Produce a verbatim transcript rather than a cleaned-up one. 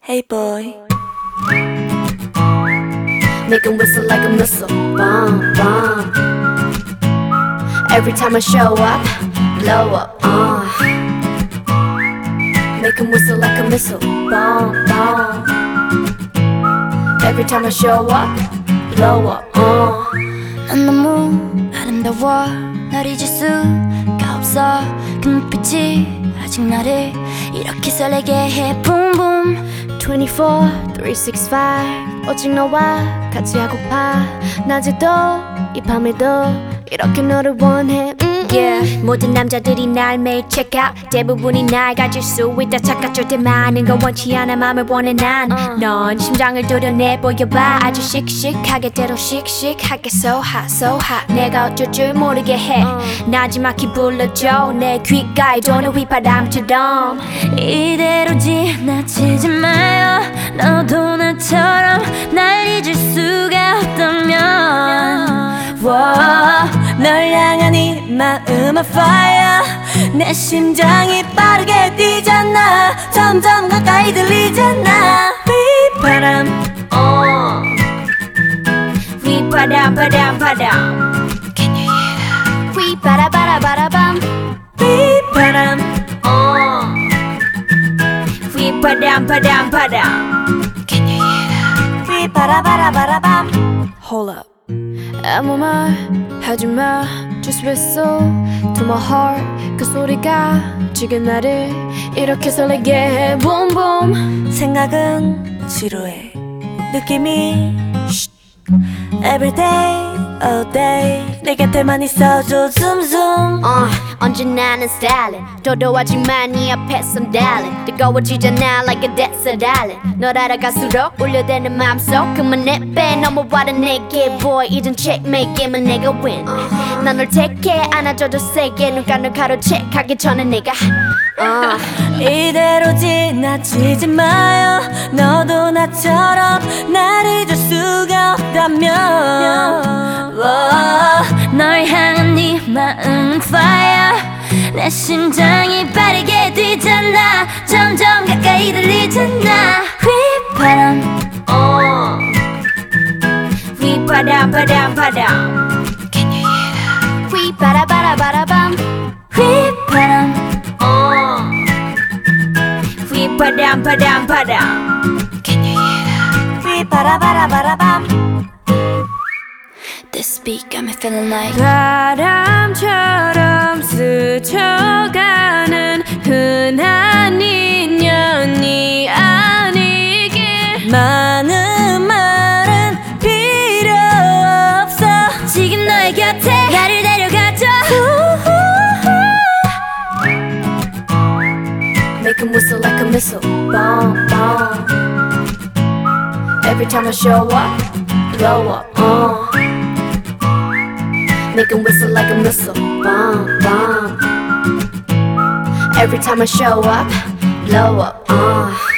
Hey boy. Make 'em whistle like a missile, bomb, bomb. Every time I show up, blow up, uh. Make 'em whistle like a missile, bomb, bomb. Every time I show up, blow up, uh. 난 너무 아름다워 널 잊을 수가 없어 그 눈빛이 아직 나를 이렇게 설레게 해 Boom boom twenty-four, three sixty-five 오직 너와 같이 하고파 낮에도 이 밤에도 이렇게 너를 원해 음, Yeah. 모든 남자들이 날 매일 check out 대부분이 날 가질 수 있다 착각 절대 많은 건 원치 않아 맘을 원해 난 넌 심장을 도려내 보여봐 아주 씩씩하게 때로 씩씩하게 So hot so hot 내가 어쩔 줄 모르게 해 나지막히 불러줘 내 귓가에 도는 휘바람처럼 이대로 지나치지 마요 너도 나처럼 날 잊을 수가 없다면 Whoa. 널 향한 이 마음은 fire 내 심장이 빠르게 뛰잖아 점점 가까이 들리잖아 휘바람 어. 휘바람 바람 바람 Can you hear that? 휘바라바라바라밤 휘바람 어. 휘바람 바람 바람 Can you hear that? 휘바라바라바라밤 Hold up 아무 말 하지마 Just whistle to my heart 그 소리가 지금 나를 이렇게 설레게 해 Boom boom 생각은 지루해 느낌이 Everyday, all day 내 곁에만 있어줘 zoom zoom uh, 언제나는 stylin 도도하지만 네 앞에선 darling 뜨거워지잖아 like a desert island 널 알아갈수록 울려대는 맘속 그만 내빼 넘어와라 내게 boy 이젠 checkmate 게임은 내가 win 난 널 택해 안아줘도 세게 눈가 널 가로채 가기 전에 내가 uh. 이대로 지나치지 마요 너도 나처럼 날 잊을 수가 없다면 oh, 널 향한 네 마음은 fire 내 심장이 빠르게 뛰잖아 점점 가까이 들리잖아 휘바람 어. 휘바람 바람 바람 Can you hear that? 휘바라바라바라밤 휘바람 어. 휘바람 바람 바람 Can you hear that? 휘바라바라바라밤 This beat got me feeling like 바람처럼 스쳐가는 흔한 인연이 아니길 많은 말은 필요 없어 지금 너의 곁에 나를 데려가줘 Make 'em whistle like a missile bomb bomb Every time I show up blow up uh. Make 'em whistle like a missile bomb bomb Every time I show up blow up uh.